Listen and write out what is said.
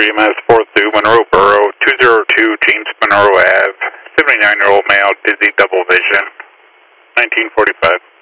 EMS 4th through Monroe Borough, 202 James Monroe Ave, 79-year-old male, dizzy, double vision, 1945.